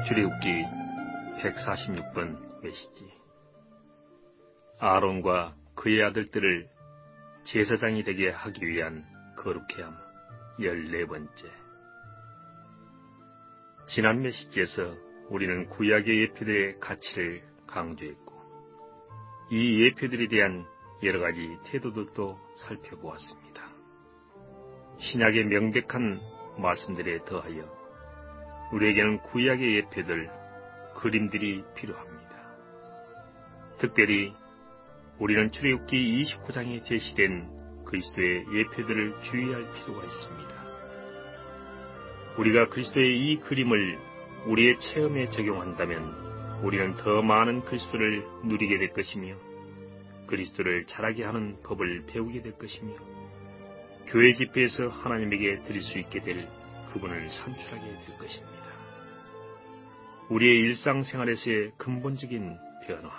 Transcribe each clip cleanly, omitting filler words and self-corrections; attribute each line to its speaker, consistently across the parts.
Speaker 1: 출애굽기 146번 메시지. 아론과 그의 아들들을 제사장이 되게 하기 위한 거룩해함 14번째. 지난 메시지에서 우리는 구약의 예표들의 가치를 강조했고, 이 예표들에 대한 여러 가지 태도들도 살펴보았습니다. 신약의 명백한 말씀들에 더하여 우리에게는 구약의 예표들, 그림들이 필요합니다. 특별히 우리는 출애굽기 29장에 제시된 그리스도의 예표들을 주의할 필요가 있습니다. 우리가 그리스도의 이 그림을 우리의 체험에 적용한다면 우리는 더 많은 그리스도를 누리게 될 것이며, 그리스도를 자라게 하는 법을 배우게 될 것이며, 교회 집회에서 하나님에게 드릴 수 있게 될 그분을 산출하게 될 것입니다. 우리의 일상생활에서의 근본적인 변화.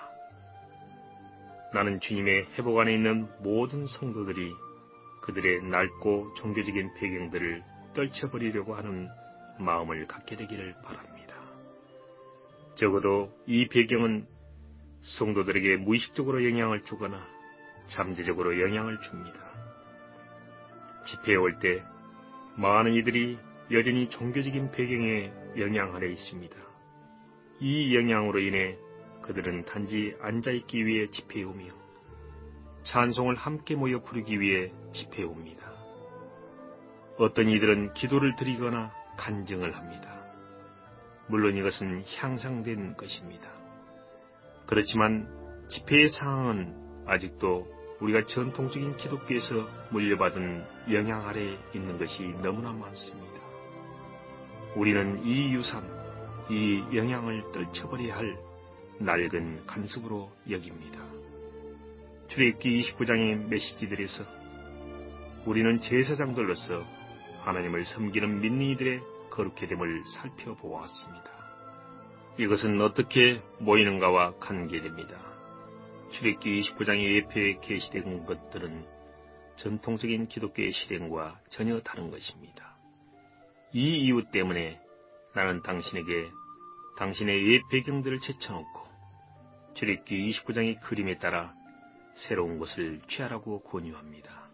Speaker 1: 나는 주님의 회복 안에 있는 모든 성도들이 그들의 낡고 종교적인 배경들을 떨쳐버리려고 하는 마음을 갖게 되기를 바랍니다. 적어도 이 배경은 성도들에게 무의식적으로 영향을 주거나 잠재적으로 영향을 줍니다. 집회에 올 때 많은 이들이 여전히 종교적인 배경에 영향 아래 있습니다. 이 영향으로 인해 그들은 단지 앉아있기 위해 집회에 오며 찬송을 함께 모여 부르기 위해 집회에 옵니다. 어떤 이들은 기도를 드리거나 간증을 합니다. 물론 이것은 향상된 것입니다. 그렇지만 집회의 상황은 아직도 우리가 전통적인 기독교에서 물려받은 영향 아래에 있는 것이 너무나 많습니다. 우리는 이 유산, 이 영향을 떨쳐버려야 할 낡은 간섭으로 여깁니다. 출애굽기 29장의 메시지들에서 우리는 제사장들로서 하나님을 섬기는 믿는 이들의 거룩해됨을 살펴보았습니다. 이것은 어떻게 모이는가와 관계됩니다. 출애굽기 29장의 예표에 게시된 것들은 전통적인 기독교의 실행과 전혀 다른 것입니다. 이 이유 때문에 나는 당신에게 당신의 옛 배경들을 제쳐놓고 출애굽기 29장의 그림에 따라 새로운 것을 취하라고 권유합니다.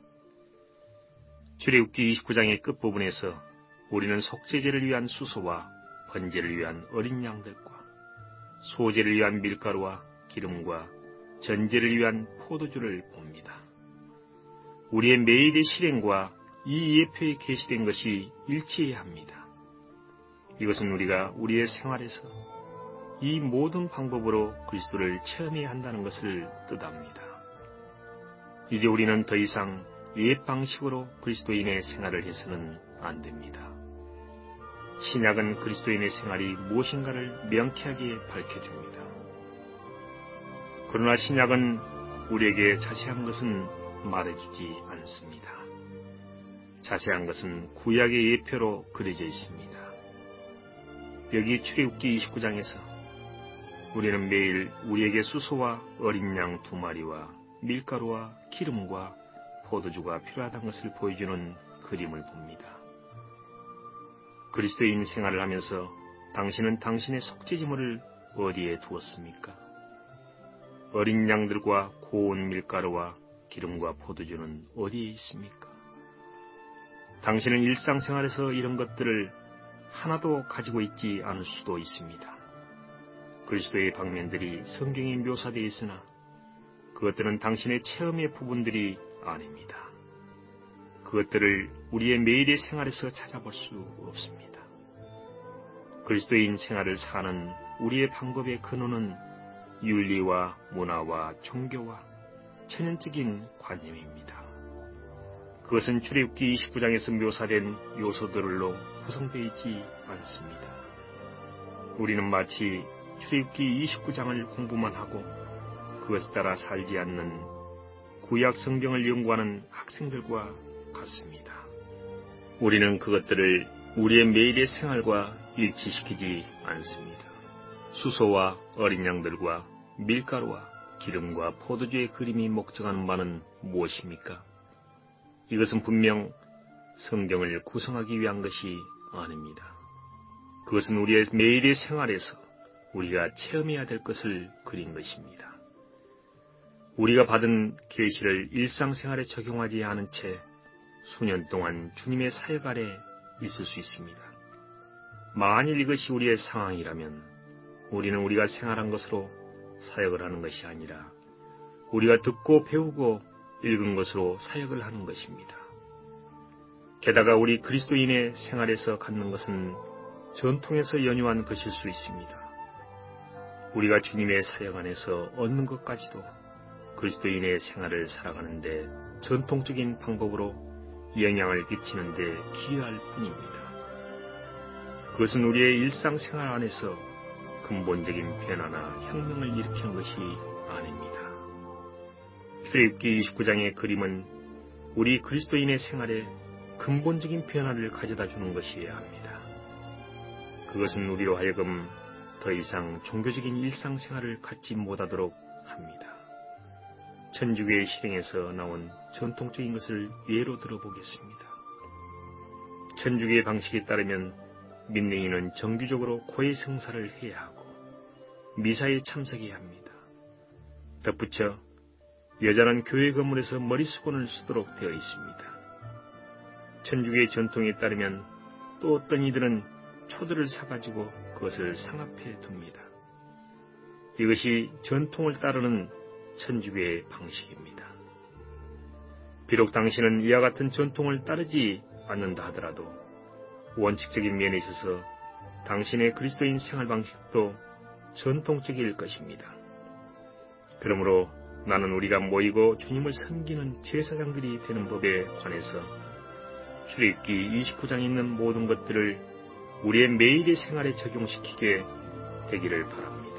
Speaker 1: 출애굽기 29장의 끝부분에서 우리는 속죄제를 위한 수소와 번제를 위한 어린 양들과 소제를 위한 밀가루와 기름과 전제를 위한 포도주를 봅니다. 우리의 매일의 실행과 이 예표에 게시된 것이 일치해야 합니다. 이것은 우리가 우리의 생활에서 이 모든 방법으로 그리스도를 체험해야 한다는 것을 뜻합니다. 이제 우리는 더 이상 옛 방식으로 그리스도인의 생활을 해서는 안 됩니다. 신약은 그리스도인의 생활이 무엇인가를 명쾌하게 밝혀줍니다. 그러나 신약은 우리에게 자세한 것은 말해주지 않습니다. 자세한 것은 구약의 예표로 그려져 있습니다. 여기 출애굽기 29장에서 우리는 매일 우리에게 수소와 어린 양 2마리와 밀가루와 기름과 포도주가 필요하다는 것을 보여주는 그림을 봅니다. 그리스도인 생활을 하면서 당신은 당신의 속죄제물을 어디에 두었습니까? 어린 양들과 고운 밀가루와 기름과 포도주는 어디에 있습니까? 당신은 일상생활에서 이런 것들을 하나도 가지고 있지 않을 수도 있습니다. 그리스도의 방면들이 성경에 묘사되어 있으나 그것들은 당신의 체험의 부분들이 아닙니다. 그것들을 우리의 매일의 생활에서 찾아볼 수 없습니다. 그리스도인 생활을 사는 우리의 방법의 근원은 윤리와 문화와 종교와 천연적인 관념입니다. 그것은 출애굽기 29장에서 묘사된 요소들로 구성되어 있지 않습니다. 우리는 마치 출애굽기 29장을 공부만 하고 그것에 따라 살지 않는 구약 성경을 연구하는 학생들과 같습니다. 우리는 그것들을 우리의 매일의 생활과 일치시키지 않습니다. 수소와 어린 양들과 밀가루와 기름과 포도주의 그림이 목적하는 바는 무엇입니까? 이것은 분명 성경을 구성하기 위한 것이 아닙니다. 그것은 우리의 매일의 생활에서 우리가 체험해야 될 것을 그린 것입니다. 우리가 받은 계시를 일상생활에 적용하지 않은 채 수년 동안 주님의 사역 아래 있을 수 있습니다. 만일 이것이 우리의 상황이라면 우리는 우리가 생활한 것으로 사역을 하는 것이 아니라 우리가 듣고 배우고 읽은 것으로 사역을 하는 것입니다. 게다가 우리 그리스도인의 생활에서 갖는 것은 전통에서 연유한 것일 수 있습니다. 우리가 주님의 사역 안에서 얻는 것까지도 그리스도인의 생활을 살아가는데 전통적인 방법으로 영향을 끼치는 데 기여할 뿐입니다. 그것은 우리의 일상생활 안에서 근본적인 변화나 혁명을 일으키는 것이 아닙니다. 출애굽기 29장의 그림은 우리 그리스도인의 생활에 근본적인 변화를 가져다 주는 것이어야 합니다. 그것은 우리로 하여금 더 이상 종교적인 일상생활을 갖지 못하도록 합니다. 천주교의 실행에서 나온 전통적인 것을 예로 들어보겠습니다. 천주교의 방식에 따르면 민능인은 정기적으로 고해 성사를 해야 하고 미사에 참석해야 합니다. 덧붙여 여자는 교회 건물에서 머리수건을 쓰도록 되어 있습니다. 천주교의 전통에 따르면 또 어떤 이들은 초들을 사가지고 그것을 상앞에 둡니다. 이것이 전통을 따르는 천주교의 방식입니다. 비록 당신은 이와 같은 전통을 따르지 않는다 하더라도 원칙적인 면에 있어서 당신의 그리스도인 생활 방식도 전통적일 것입니다. 그러므로 나는 우리가 모이고 주님을 섬기는 제사장들이 되는 법에 관해서 출애굽기 29장에 있는 모든 것들을 우리의 매일의 생활에 적용시키게 되기를 바랍니다.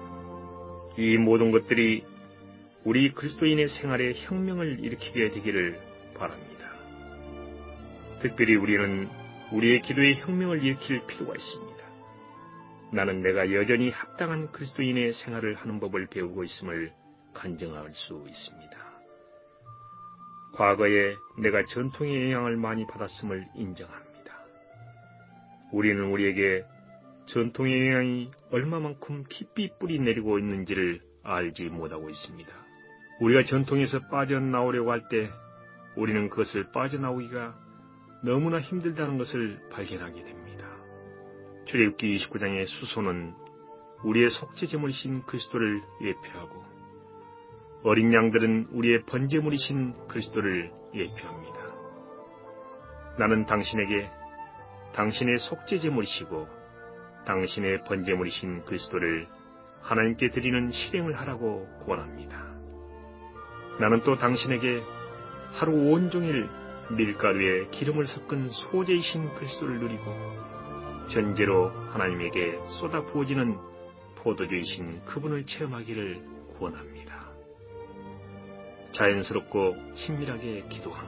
Speaker 1: 이 모든 것들이 우리 그리스도인의 생활에 혁명을 일으키게 되기를 바랍니다. 특별히 우리는 우리의 기도에 혁명을 일으킬 필요가 있습니다. 나는 내가 여전히 합당한 그리스도인의 생활을 하는 법을 배우고 있음을 간증할 수 있습니다. 과거에 내가 전통의 영향을 많이 받았음을 인정합니다. 우리는 우리에게 전통의 영향이 얼마만큼 깊이 뿌리 내리고 있는지를 알지 못하고 있습니다. 우리가 전통에서 빠져나오려고 할 때 우리는 그것을 빠져나오기가 너무나 힘들다는 것을 발견하게 됩니다. 출애굽기 29장의 수소는 우리의 속죄제물이신 그리스도를 예표하고 어린 양들은 우리의 번제물이신 그리스도를 예표합니다. 나는 당신에게 당신의 속죄제물이시고 당신의 번제물이신 그리스도를 하나님께 드리는 실행을 하라고 권합니다. 나는 또 당신에게 하루 온종일 밀가루에 기름을 섞은 소재이신 그리스도를 누리고 전제로 하나님에게 쏟아 부어지는 포도주이신 그분을 체험하기를 권합니다. 자연스럽고 친밀하게 기도함.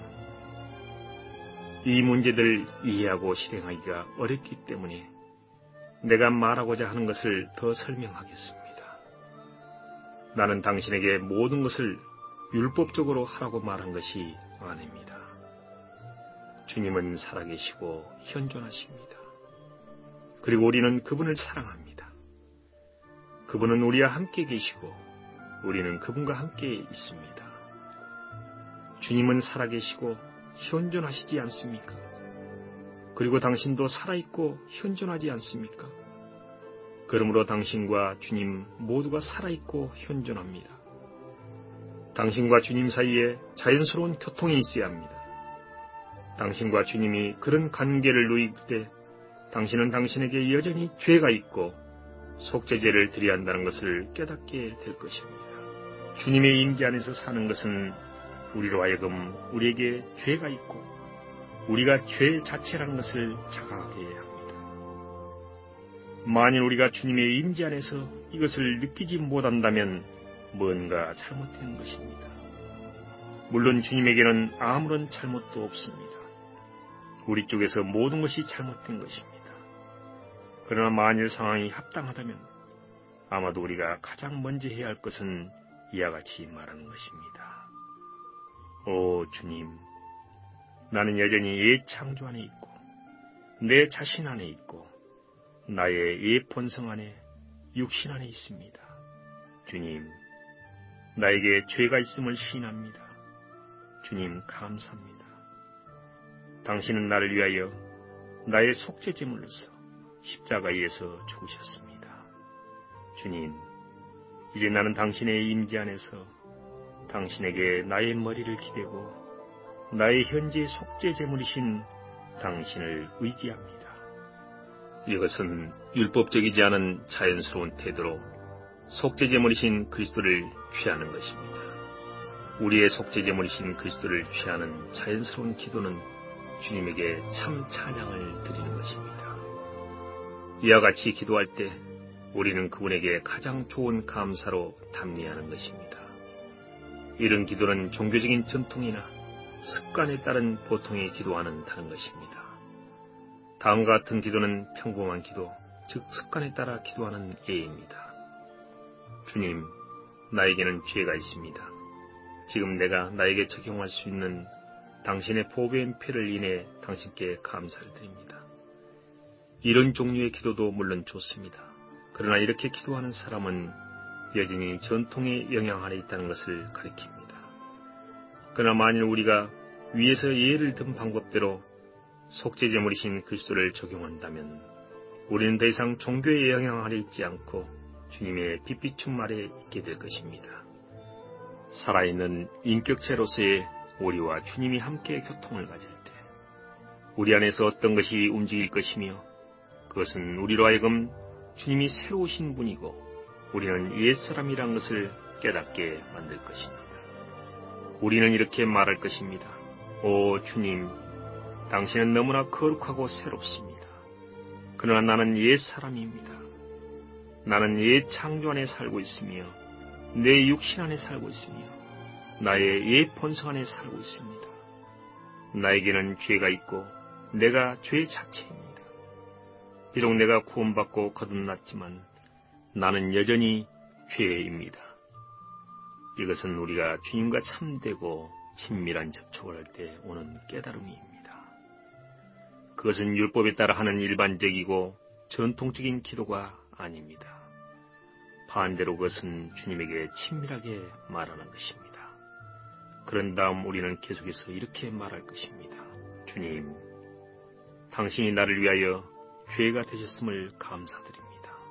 Speaker 1: 이 문제들을 이해하고 실행하기가 어렵기 때문에 내가 말하고자 하는 것을 더 설명하겠습니다. 나는 당신에게 모든 것을 율법적으로 하라고 말한 것이 아닙니다. 주님은 살아계시고 현존하십니다. 그리고 우리는 그분을 사랑합니다. 그분은 우리와 함께 계시고 우리는 그분과 함께 있습니다. 주님은 살아계시고 현존하시지 않습니까? 그리고 당신도 살아있고 현존하지 않습니까? 그러므로 당신과 주님 모두가 살아있고 현존합니다. 당신과 주님 사이에 자연스러운 교통이 있어야 합니다. 당신과 주님이 그런 관계를 누릴 때 당신은 당신에게 여전히 죄가 있고 속죄제를 드려야 한다는 것을 깨닫게 될 것입니다. 주님의 임재 안에서 사는 것은 우리로 하여금 우리에게 죄가 있고 우리가 죄 자체라는 것을 자각하게 해야 합니다. 만일 우리가 주님의 임재 안에서 이것을 느끼지 못한다면 뭔가 잘못된 것입니다. 물론 주님에게는 아무런 잘못도 없습니다. 우리 쪽에서 모든 것이 잘못된 것입니다. 그러나 만일 상황이 합당하다면 아마도 우리가 가장 먼저 해야 할 것은 이와 같이 말하는 것입니다. 오 주님, 나는 여전히 옛 창조 안에 있고 내 자신 안에 있고 나의 옛 본성 안에 육신 안에 있습니다. 주님, 나에게 죄가 있음을 시인합니다. 주님, 감사합니다. 당신은 나를 위하여 나의 속죄 제물로서 십자가에서 죽으셨습니다. 주님, 이제 나는 당신의 임재 안에서 당신에게 나의 머리를 기대고 나의 현재 속죄 제물이신 당신을 의지합니다. 이것은 율법적이지 않은 자연스러운 태도로 속죄 제물이신 그리스도를 취하는 것입니다. 우리의 속죄 제물이신 그리스도를 취하는 자연스러운 기도는 주님에게 참 찬양을 드리는 것입니다. 이와 같이 기도할 때 우리는 그분에게 가장 좋은 감사로 답례하는 것입니다. 이런 기도는 종교적인 전통이나 습관에 따른 보통의 기도와는 다른 것입니다. 다음과 같은 기도는 평범한 기도, 즉 습관에 따라 기도하는 예입니다. 주님, 나에게는 죄가 있습니다. 지금 내가 나에게 적용할 수 있는 당신의 보배의 피를 인해 당신께 감사를 드립니다. 이런 종류의 기도도 물론 좋습니다. 그러나 이렇게 기도하는 사람은 여전히 전통의 영향 아래 있다는 것을 가리킵니다. 그러나 만일 우리가 위에서 예를 든 방법대로 속죄 제물이신 그리스도를 적용한다면 우리는 더 이상 종교의 영향 아래 있지 않고 주님의 빛비춤 아래 있게 될 것입니다. 살아있는 인격체로서의 우리와 주님이 함께 교통을 가질 때 우리 안에서 어떤 것이 움직일 것이며 그것은 우리로 하여금 주님이 새로우신 분이고 우리는 옛사람이란 것을 깨닫게 만들 것입니다. 우리는 이렇게 말할 것입니다. 오 주님, 당신은 너무나 거룩하고 새롭습니다. 그러나 나는 옛사람입니다. 나는 옛 창조 안에 살고 있으며 내 육신 안에 살고 있으며 나의 옛 본성 안에 살고 있습니다. 나에게는 죄가 있고 내가 죄 자체입니다. 비록 내가 구원받고 거듭났지만 나는 여전히 죄입니다. 이것은 우리가 주님과 참되고 친밀한 접촉을 할 때 오는 깨달음입니다. 그것은 율법에 따라 하는 일반적이고 전통적인 기도가 아닙니다. 반대로 그것은 주님에게 친밀하게 말하는 것입니다. 그런 다음 우리는 계속해서 이렇게 말할 것입니다. 주님, 당신이 나를 위하여 죄가 되셨음을 감사드립니다.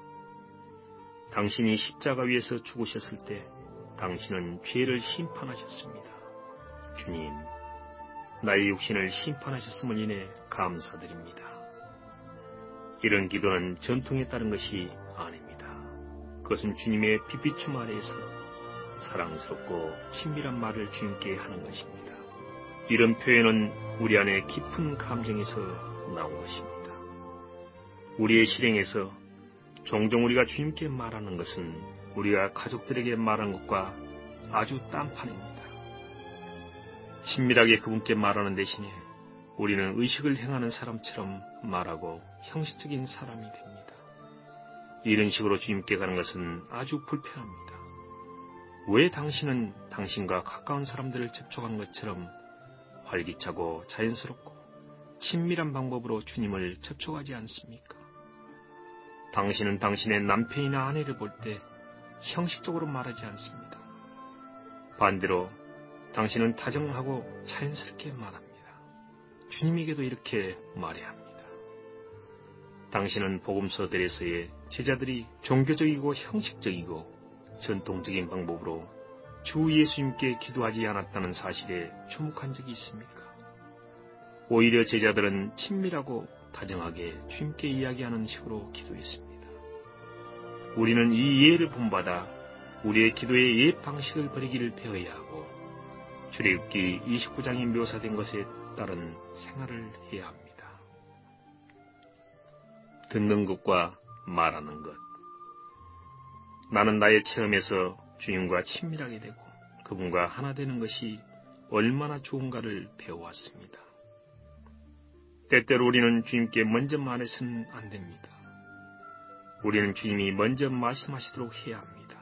Speaker 1: 당신이 십자가 위에서 죽으셨을 때 당신은 죄를 심판하셨습니다. 주님, 나의 육신을 심판하셨음을 인해 감사드립니다. 이런 기도는 전통에 따른 것이 아닙니다. 그것은 주님의 빛비춤 아래에서 사랑스럽고 친밀한 말을 주님께 하는 것입니다. 이런 표현은 우리 안에 깊은 감정에서 나온 것입니다. 우리의 실행에서 종종 우리가 주님께 말하는 것은 우리가 가족들에게 말하는 것과 아주 딴판입니다. 친밀하게 그분께 말하는 대신에 우리는 의식을 행하는 사람처럼 말하고 형식적인 사람이 됩니다. 이런 식으로 주님께 가는 것은 아주 불편합니다. 왜 당신은 당신과 가까운 사람들을 접촉한 것처럼 활기차고 자연스럽고 친밀한 방법으로 주님을 접촉하지 않습니까? 당신은 당신의 남편이나 아내를 볼 때 형식적으로 말하지 않습니다. 반대로 당신은 다정하고 자연스럽게 말합니다. 주님에게도 이렇게 말해야 합니다. 당신은 복음서들에서의 제자들이 종교적이고 형식적이고 전통적인 방법으로 주 예수님께 기도하지 않았다는 사실에 주목한 적이 있습니까? 오히려 제자들은 친밀하고 다정하게 주님께 이야기하는 식으로 기도했습니다. 우리는 이 예를 본받아 우리의 기도의 옛 방식을 버리기를 배워야 하고 출애굽기 29장에 묘사된 것에 따른 생활을 해야 합니다. 듣는 것과 말하는 것. 나는 나의 체험에서 주님과 친밀하게 되고 그분과 하나 되는 것이 얼마나 좋은가를 배워왔습니다. 때때로 우리는 주님께 먼저 말해서는 안 됩니다. 우리는 주님이 먼저 말씀하시도록 해야 합니다.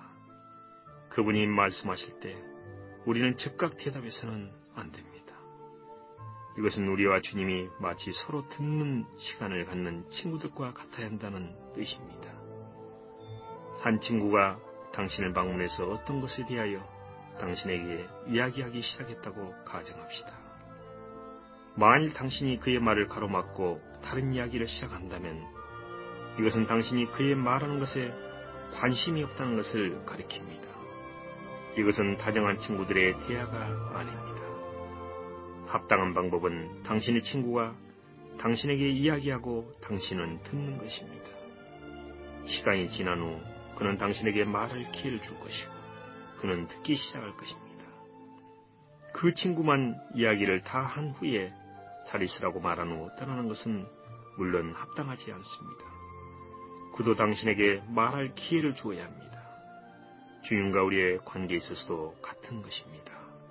Speaker 1: 그분이 말씀하실 때 우리는 즉각 대답해서는 안 됩니다. 이것은 우리와 주님이 마치 서로 듣는 시간을 갖는 친구들과 같아야 한다는 뜻입니다. 한 친구가 당신을 방문해서 어떤 것에 대하여 당신에게 이야기하기 시작했다고 가정합시다. 만일 당신이 그의 말을 가로막고 다른 이야기를 시작한다면 이것은 당신이 그의 말하는 것에 관심이 없다는 것을 가리킵니다. 이것은 다정한 친구들의 대화가 아닙니다. 합당한 방법은 당신의 친구가 당신에게 이야기하고 당신은 듣는 것입니다. 시간이 지난 후 그는 당신에게 말할 기회를 줄 것이고 그는 듣기 시작할 것입니다. 그 친구만 이야기를 다 한 후에 잘 있으라고 말한 후 떠나는 것은 물론 합당하지 않습니다. 그도 당신에게 말할 기회를 주어야 합니다. 주님과 우리의 관계에 있어서도 같은 것입니다.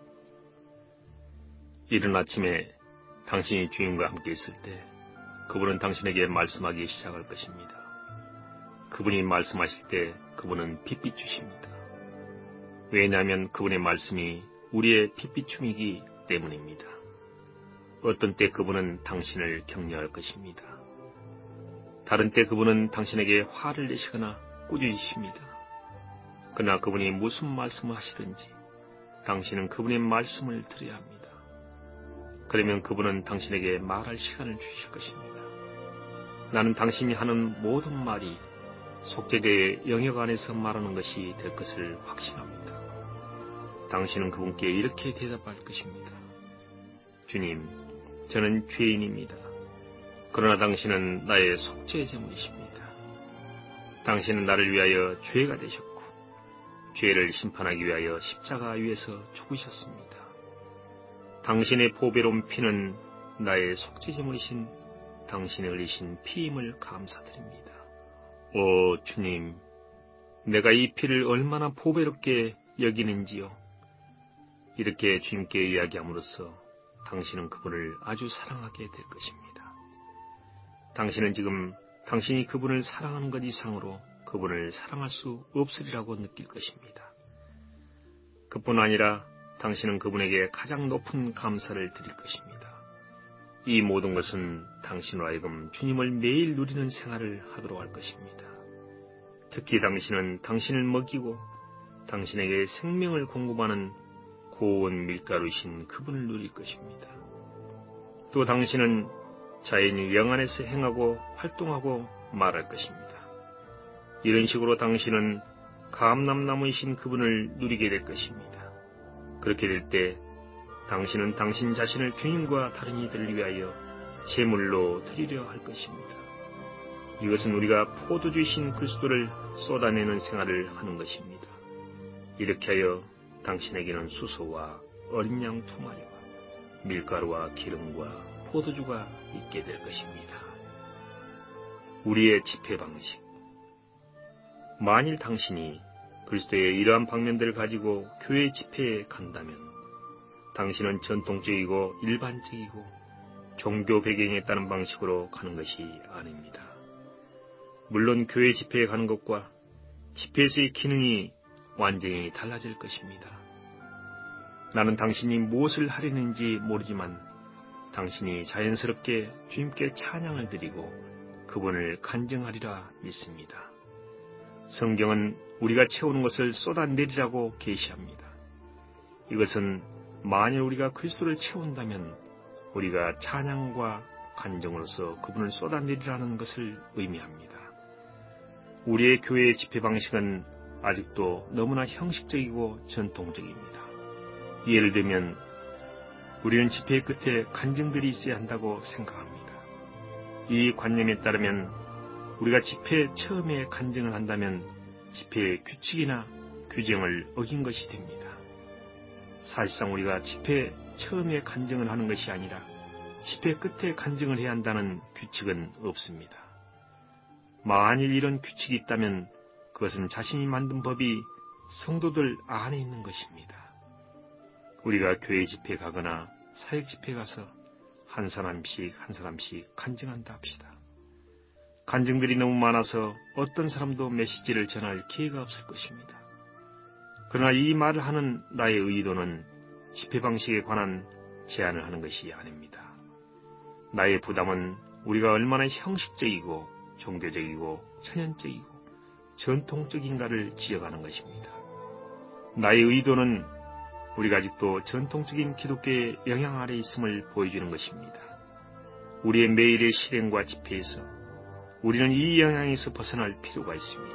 Speaker 1: 이른 아침에 당신이 주님과 함께 있을 때 그분은 당신에게 말씀하기 시작할 것입니다. 그분이 말씀하실 때 그분은 빛빛 주십니다. 왜냐하면 그분의 말씀이 우리의 빛비춤이기 때문입니다. 어떤 때 그분은 당신을 격려할 것입니다. 다른 때 그분은 당신에게 화를 내시거나 꾸짖으십니다. 그러나 그분이 무슨 말씀을 하시든지 당신은 그분의 말씀을 들어야 합니다. 그러면 그분은 당신에게 말할 시간을 주실 것입니다. 나는 당신이 하는 모든 말이 속죄제의 영역 안에서 말하는 것이 될 것을 확신합니다. 당신은 그분께 이렇게 대답할 것입니다. 주님, 저는 죄인입니다. 그러나 당신은 나의 속죄제물이십니다. 당신은 나를 위하여 죄가 되셨고 죄를 심판하기 위하여 십자가 위에서 죽으셨습니다. 당신의 보배로운 피는 나의 속죄제물이신 당신의 흘리신 피임을 감사드립니다. 오 주님, 내가 이 피를 얼마나 보배롭게 여기는지요. 이렇게 주님께 이야기함으로써 당신은 그분을 아주 사랑하게 될 것입니다. 당신은 지금 당신이 그분을 사랑하는 것 이상으로 그분을 사랑할 수 없으리라고 느낄 것입니다. 그뿐 아니라 당신은 그분에게 가장 높은 감사를 드릴 것입니다. 이 모든 것은 당신으로 하여금 주님을 매일 누리는 생활을 하도록 할 것입니다. 특히 당신은 당신을 먹이고 당신에게 생명을 공급하는 고운 밀가루이신 그분을 누릴 것입니다. 또 당신은 자연이 영 안에서 행하고 활동하고 말할 것입니다. 이런 식으로 당신은 감람나무이신 그분을 누리게 될 것입니다. 그렇게 될 때 당신은 당신 자신을 주님과 다른 이들을 위하여 제물로 드리려 할 것입니다. 이것은 우리가 포도주이신 그리스도를 쏟아내는 생활을 하는 것입니다. 이렇게 하여 당신에게는 수소와 어린 양 2마리와 밀가루와 기름과 포도주가 있게 될 것입니다. 우리의 집회 방식. 만일 당신이 그리스도의 이러한 방면들을 가지고 교회 집회에 간다면 당신은 전통적이고 일반적이고 종교 배경에 따른 방식으로 가는 것이 아닙니다. 물론 교회 집회에 가는 것과 집회에서의 기능이 완전히 달라질 것입니다. 나는 당신이 무엇을 하려는지 모르지만 당신이 자연스럽게 주님께 찬양을 드리고 그분을 간증하리라 믿습니다. 성경은 우리가 채우는 것을 쏟아내리라고 계시합니다. 이것은 만일 우리가 그리스도를 채운다면 우리가 찬양과 간증으로서 그분을 쏟아내리라는 것을 의미합니다. 우리의 교회의 집회 방식은 아직도 너무나 형식적이고 전통적입니다. 예를 들면 우리는 집회 끝에 간증들이 있어야 한다고 생각합니다. 이 관념에 따르면 우리가 집회 처음에 간증을 한다면 집회의 규칙이나 규정을 어긴 것이 됩니다. 사실상 우리가 집회 처음에 간증을 하는 것이 아니라 집회 끝에 간증을 해야 한다는 규칙은 없습니다. 만일 이런 규칙이 있다면 그것은 자신이 만든 법이 성도들 안에 있는 것입니다. 우리가 교회 집회에 가거나 사역 집회에 가서 한 사람씩 간증한다 합시다. 간증들이 너무 많아서 어떤 사람도 메시지를 전할 기회가 없을 것입니다. 그러나 이 말을 하는 나의 의도는 집회 방식에 관한 제안을 하는 것이 아닙니다. 나의 부담은 우리가 얼마나 형식적이고 종교적이고 천연적이고 전통적인가를 지적하는 것입니다. 나의 의도는 우리가 아직도 전통적인 기독교의 영향 아래 있음을 보여주는 것입니다. 우리의 매일의 실행과 집회에서 우리는 이 영향에서 벗어날 필요가 있습니다.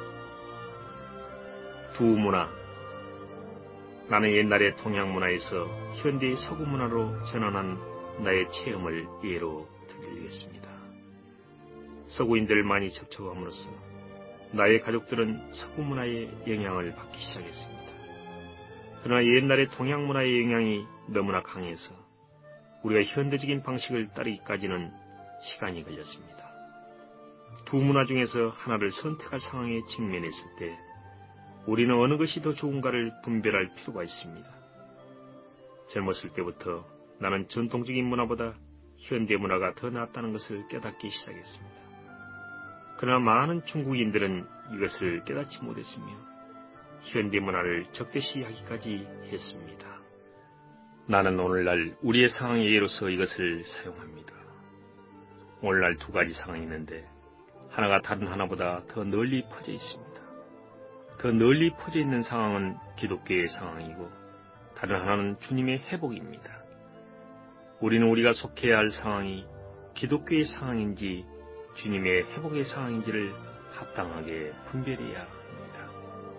Speaker 1: 두 문화. 나는 옛날의 동양 문화에서 현대의 서구 문화로 전환한 나의 체험을 예로 들리겠습니다. 서구인들을 많이 접촉함으로써 나의 가족들은 서구 문화의 영향을 받기 시작했습니다. 그러나 옛날의 동양 문화의 영향이 너무나 강해서 우리가 현대적인 방식을 따르기까지는 시간이 걸렸습니다. 두 문화 중에서 하나를 선택할 상황에 직면했을 때 우리는 어느 것이 더 좋은가를 분별할 필요가 있습니다. 젊었을 때부터 나는 전통적인 문화보다 현대 문화가 더 낫다는 것을 깨닫기 시작했습니다. 그러나 많은 중국인들은 이것을 깨닫지 못했으며 현대 문화를 적대시하기까지 했습니다. 나는 오늘날 우리의 상황의 예로서 이것을 사용합니다. 오늘날 두 가지 상황이 있는데 하나가 다른 하나보다 더 널리 퍼져 있습니다. 더 널리 퍼져 있는 상황은 기독교의 상황이고 다른 하나는 주님의 회복입니다. 우리는 우리가 속해야 할 상황이 기독교의 상황인지 주님의 회복의 상황인지를 합당하게 분별해야 합니다.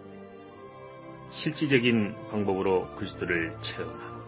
Speaker 1: 실질적인 방법으로 그리스도를 체험하고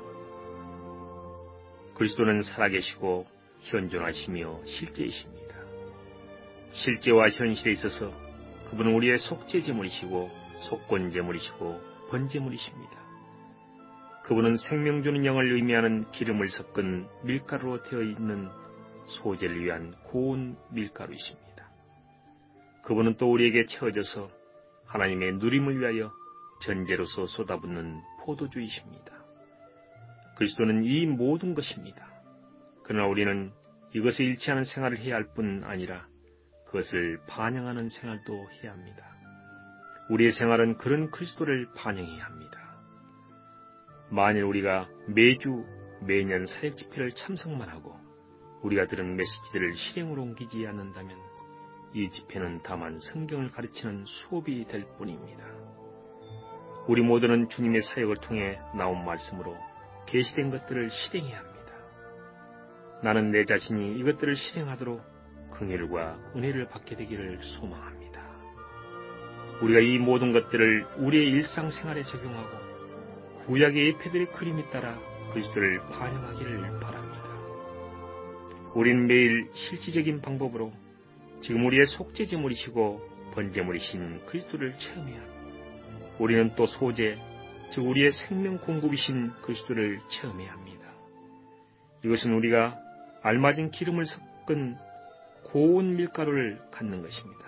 Speaker 1: 그리스도는 살아계시고 현존하시며 실제이십니다. 실제와 현실에 있어서 그분은 우리의 속죄제물이시고 속건제물이시고 번제물이십니다. 그분은 생명 주는 영을 의미하는 기름을 섞은 밀가루로 되어 있는 소재를 위한 고운 밀가루이십니다. 그분은 또 우리에게 채워져서 하나님의 누림을 위하여 전제로서 쏟아붓는 포도주이십니다. 그리스도는 이 모든 것입니다. 그러나 우리는 이것을 일치하는 생활을 해야 할 뿐 아니라 그것을 반영하는 생활도 해야 합니다. 우리의 생활은 그런 그리스도를 반영해야 합니다. 만일 우리가 매년 사역 집회를 참석만 하고 우리가 들은 메시지들을 실행으로 옮기지 않는다면 이 집회는 다만 성경을 가르치는 수업이 될 뿐입니다. 우리 모두는 주님의 사역을 통해 나온 말씀으로 계시된 것들을 실행해야 합니다. 나는 내 자신이 이것들을 실행하도록 긍휼과 은혜를 받게 되기를 소망합니다. 우리가 이 모든 것들을 우리의 일상생활에 적용하고 구약의 예표들의 그림에 따라 그리스도를 반영하기를 바랍니다. 우리는 매일 실질적인 방법으로 지금 우리의 속죄제물이시고 번제물이신 그리스도를 체험해야 합니다. 우리는 또 소재, 즉 우리의 생명 공급이신 그리스도를 체험해야 합니다. 이것은 우리가 알맞은 기름을 섞은 고운 밀가루를 갖는 것입니다.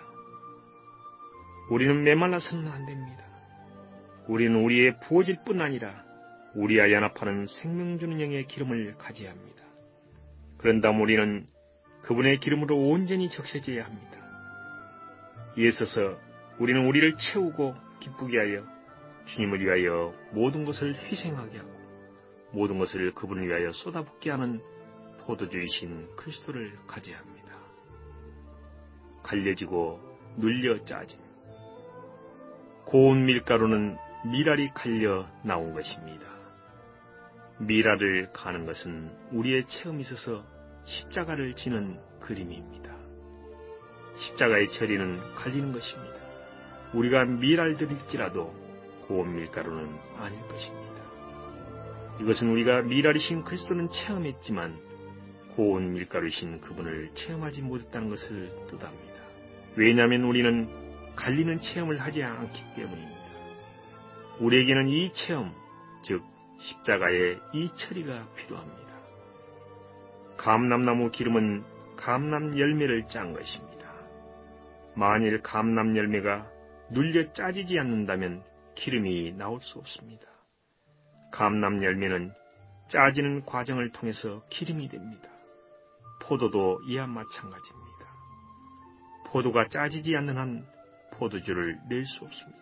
Speaker 1: 우리는 메말라서는 안 됩니다. 우리는 우리의 부어질 뿐 아니라 우리와 연합하는 생명 주는 영의 기름을 가져야 합니다. 그런 다음 우리는 그분의 기름으로 온전히 적셔져야 합니다. 이에 있어서 우리는 우리를 채우고 기쁘게 하여 주님을 위하여 모든 것을 희생하게 하고 모든 것을 그분을 위하여 쏟아붓게 하는 포도주이신 그리스도를 가져야 합니다. 갈려지고 눌려 짜짐. 고운 밀가루는 미랄이 갈려 나온 것입니다. 미랄을 가는 것은 우리의 체험에 있어서 십자가를 지는 그림입니다. 십자가의 처리는 갈리는 것입니다. 우리가 미랄들일지라도 고운 밀가루는 아닐 것입니다. 이것은 우리가 미랄이신 그리스도는 체험했지만 고운 밀가루이신 그분을 체험하지 못했다는 것을 뜻합니다. 왜냐하면 우리는 갈리는 체험을 하지 않기 때문입니다. 우리에게는 이 체험, 즉 십자가의 이 처리가 필요합니다. 감람나무 기름은 감람 열매를 짠 것입니다. 만일 감람 열매가 눌려 짜지지 않는다면 기름이 나올 수 없습니다. 감람 열매는 짜지는 과정을 통해서 기름이 됩니다. 포도도 이와 마찬가지입니다. 포도가 짜지지 않는 한 포도주를 낼 수 없습니다.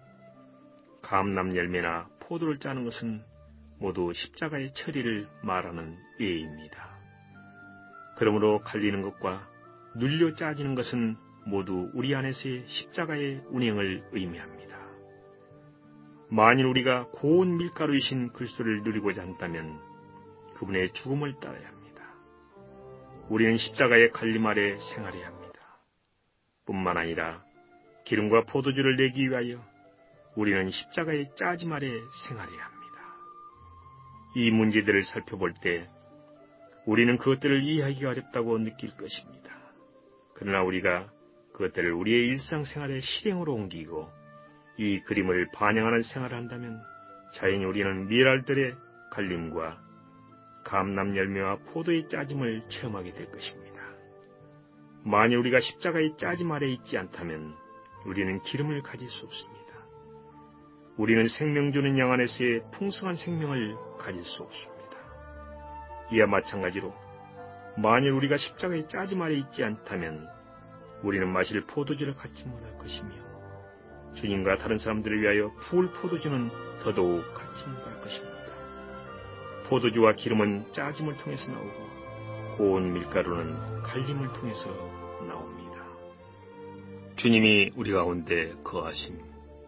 Speaker 1: 감람 열매나 포도를 짜는 것은 모두 십자가의 처리를 말하는 예입니다. 그러므로 갈리는 것과 눌려 짜지는 것은 모두 우리 안에서의 십자가의 운행을 의미합니다. 만일 우리가 고운 밀가루이신 그리스도를 누리고자 한다면 그분의 죽음을 따라야 합니다. 우리는 십자가의 갈림 아래 생활해야 합니다. 뿐만 아니라 기름과 포도주를 내기 위하여 우리는 십자가의 짜짐 아래 생활해야 합니다. 이 문제들을 살펴볼 때 우리는 그것들을 이해하기가 어렵다고 느낄 것입니다. 그러나 우리가 그것들을 우리의 일상생활의 실행으로 옮기고 이 그림을 반영하는 생활을 한다면 자연히 우리는 미랄들의 갈림과 감람 열매와 포도의 짜짐을 체험하게 될 것입니다. 만일 우리가 십자가의 짜짐 아래 있지 않다면 우리는 기름을 가질 수 없습니다. 우리는 생명 주는 양 안에서의 풍성한 생명을 가질 수 없습니다. 이와 마찬가지로 만일 우리가 십자가의 짜짐 아래 있지 않다면 우리는 마실 포도주를 갖지 못할 것이며 주님과 다른 사람들을 위하여 부을 포도주는 더더욱 갖지 못할 것입니다. 포도주와 기름은 짜짐을 통해서 나오고 고운 밀가루는 갈림을 통해서 나옵니다. 주님이 우리 가운데 거하심.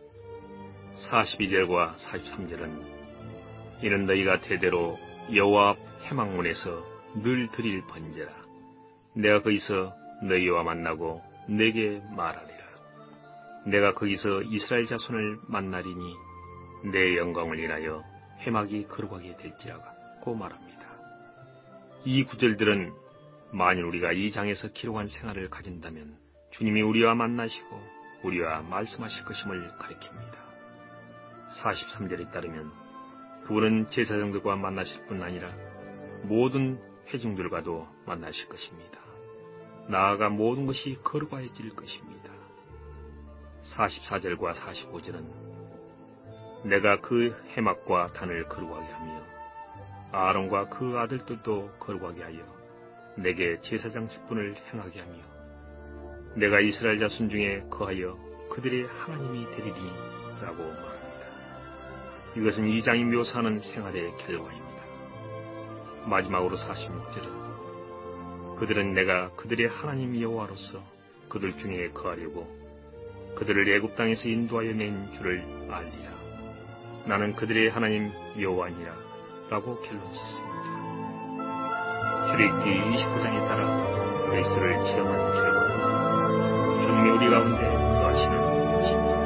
Speaker 1: 42절과 43절은 이는 너희가 대대로 여호와 앞 회막문에서 늘 드릴 번제라. 내가 거기서 너희와 만나고 내게 말하리라. 내가 거기서 이스라엘 자손을 만나리니 내 영광을 인하여 회막이 거룩하게 될지라고 말합니다. 이 구절들은 만일 우리가 이 장에서 기록한 생활을 가진다면 주님이 우리와 만나시고 우리와 말씀하실 것임을 가리킵니다. 43절에 따르면 그분은 제사장들과 만나실 뿐 아니라 모든 회중들과도 만나실 것입니다. 나아가 모든 것이 거룩해질 것입니다. 44절과 45절은 내가 그 해막과 단을 거룩하게 하며 아론과 그 아들들도 거룩하게 하여 내게 제사장 직분을 행하게 하며 내가 이스라엘 자손 중에 거하여 그들의 하나님이 되리니 라고 말합니다. 이것은 이 장이 묘사하는 생활의 결과입니다. 마지막으로 46절은 그들은 내가 그들의 하나님 여호와로서 그들 중에 거하려고 그들을 애굽 땅에서 인도하여 낸 줄을 알리라. 나는 그들의 하나님 여호와니라 라고 결론 짓습니다. 출애굽기 29장에 따라 그리스도를 체험한 결과 주님이 우리 가운데 거하시는 것입니다.